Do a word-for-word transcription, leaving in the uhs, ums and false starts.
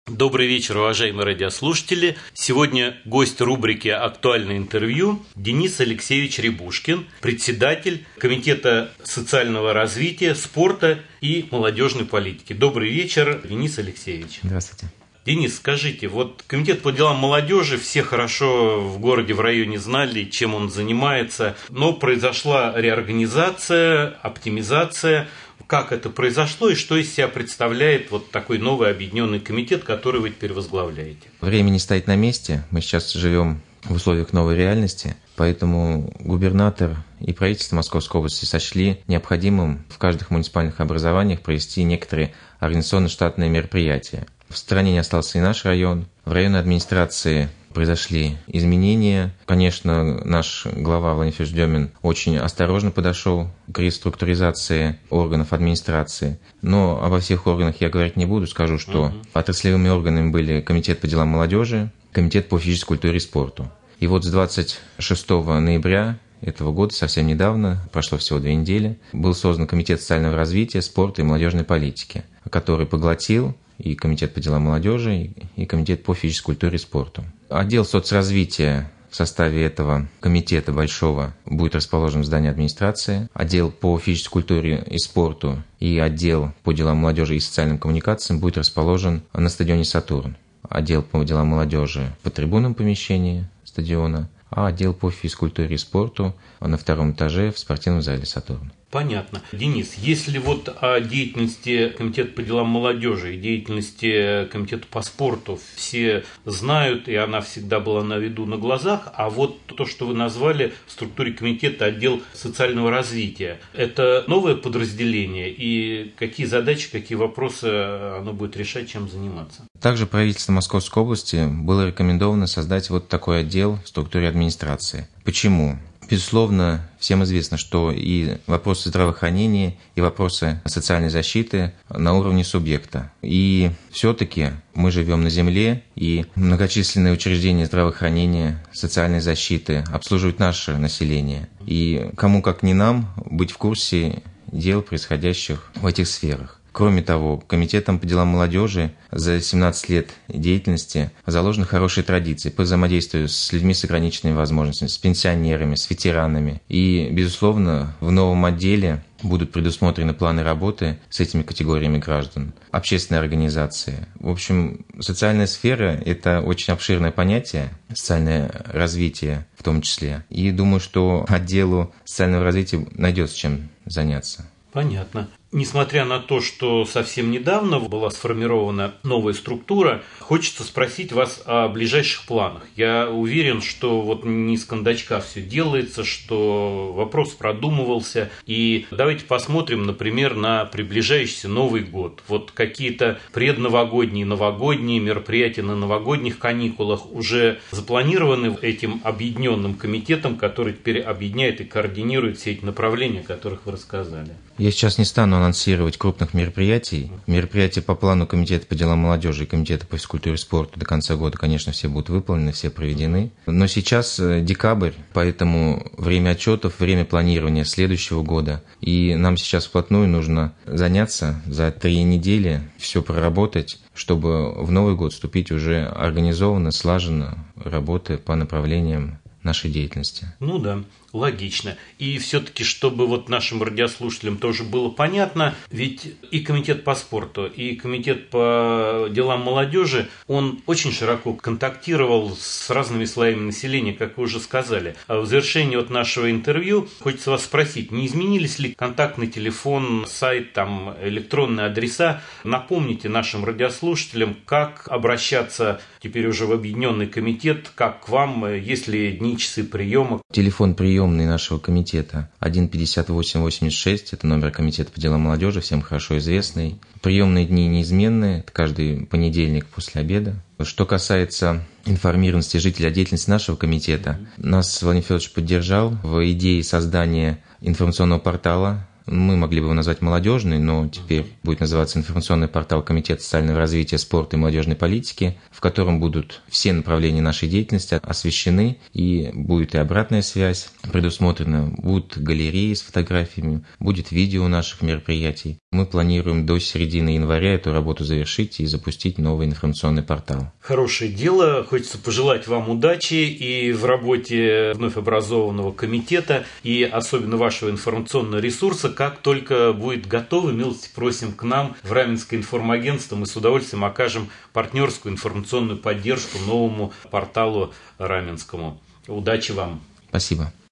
Добрый вечер, уважаемые радиослушатели. Сегодня гость рубрики «Актуальное интервью» Денис Алексеевич Рябушкин, председатель Комитета социального развития, спорта и молодежной политики. Добрый вечер, Денис Алексеевич. Здравствуйте. Денис, скажите, вот Комитет по делам молодежи, все хорошо в городе, в районе знали, чем он занимается, но произошла реорганизация, оптимизация. Как это произошло и что из себя представляет вот такой новый объединенный комитет, который вы теперь возглавляете? Время не стоит на месте. Мы сейчас живем в условиях новой реальности, поэтому губернатор и правительство Московской области сочли необходимым в каждых муниципальных образованиях провести некоторые организационно-штатные мероприятия. В стране не остался и наш район. В районной администрации произошли изменения. Конечно, наш глава Владимир Федорович Демин очень осторожно подошел к реструктуризации органов администрации. Но обо всех органах я говорить не буду. Скажу, что uh-huh. отраслевыми органами были Комитет по делам молодежи, Комитет по физической культуре и спорту. И вот с двадцать шестого ноября этого года, совсем недавно, прошло всего две недели, был создан Комитет социального развития, спорта и молодежной политики, который поглотил и Комитет по делам молодежи, и Комитет по физической культуре и спорту. Отдел соцразвития в составе этого комитета большого будет расположен в здании администрации. Отдел по физической культуре и спорту и отдел по делам молодежи и социальным коммуникациям будет расположен на стадионе «Сатурн». Отдел по делам молодежи по трибунам помещения стадиона, а отдел по физкультуре и спорту на втором этаже в спортивном зале «Сатурн». Понятно. Денис, если вот о деятельности Комитета по делам молодежи и деятельности Комитета по спорту все знают, и она всегда была на виду, на глазах, а вот то, что вы назвали в структуре комитета отдел социального развития, это новое подразделение, и какие задачи, какие вопросы оно будет решать, чем заниматься? Также правительству Московской области было рекомендовано создать вот такой отдел в структуре администрации. Почему? Безусловно, всем известно, что и вопросы здравоохранения, и вопросы социальной защиты на уровне субъекта. И все-таки мы живем на земле, и многочисленные учреждения здравоохранения, социальной защиты обслуживают наше население. И кому как не нам быть в курсе дел, происходящих в этих сферах. Кроме того, Комитетом по делам молодежи за семнадцать лет деятельности заложены хорошие традиции по взаимодействию с людьми с ограниченными возможностями, с пенсионерами, с ветеранами. И, безусловно, в новом отделе будут предусмотрены планы работы с этими категориями граждан, общественные организации. В общем, социальная сфера – это очень обширное понятие, социальное развитие в том числе. И думаю, что отделу социального развития найдется чем заняться. Понятно. Несмотря на то, что совсем недавно была сформирована новая структура, хочется спросить вас о ближайших планах. Я уверен, что вот не с кондачка все делается, что вопрос продумывался. И давайте посмотрим, например, на приближающийся Новый год. Вот какие-то предновогодние, новогодние мероприятия на новогодних каникулах уже запланированы этим объединенным комитетом, который теперь объединяет и координирует все эти направления, о которых вы рассказали. Я сейчас не стану анонсировать крупных мероприятий. Мероприятия по плану Комитета по делам молодежи и Комитета по физкультуре и спорту до конца года, конечно, все будут выполнены, все проведены. Но сейчас декабрь, поэтому время отчетов, время планирования следующего года. И нам сейчас вплотную нужно заняться за три недели, все проработать, чтобы в Новый год вступить уже организованно, слаженно, работая по направлениям нашей деятельности. Ну да, логично. И все-таки, чтобы вот нашим радиослушателям тоже было понятно, ведь и Комитет по спорту, и Комитет по делам молодежи, он очень широко контактировал с разными слоями населения, как вы уже сказали. А в завершении вот нашего интервью хочется вас спросить, не изменились ли контактный телефон, сайт, там, электронные адреса? Напомните нашим радиослушателям, как обращаться теперь уже в объединенный комитет, как к вам, есть ли дни, часы приема? Телефон приемный нашего комитета один пятьдесят восемь восемьдесят шесть, это номер Комитета по делам молодежи, всем хорошо известный. Приемные дни неизменные, это каждый понедельник после обеда. Что касается информированности жителей о деятельности нашего комитета, нас Владимир Федорович поддержал в идее создания информационного портала. Мы могли бы его назвать молодежный, но теперь будет называться информационный портал Комитета социального развития, спорта и молодежной политики, в котором будут все направления нашей деятельности освещены, и будет и обратная связь предусмотрена, будут галереи с фотографиями, будет видео наших мероприятий. Мы планируем до середины января эту работу завершить и запустить новый информационный портал. Хорошее дело. Хочется пожелать вам удачи и в работе вновь образованного комитета, и особенно вашего информационного ресурса. Как только будет готово, милости просим к нам в Раменское информагентство. Мы с удовольствием окажем партнерскую информационную поддержку новому порталу раменскому. Удачи вам. Спасибо.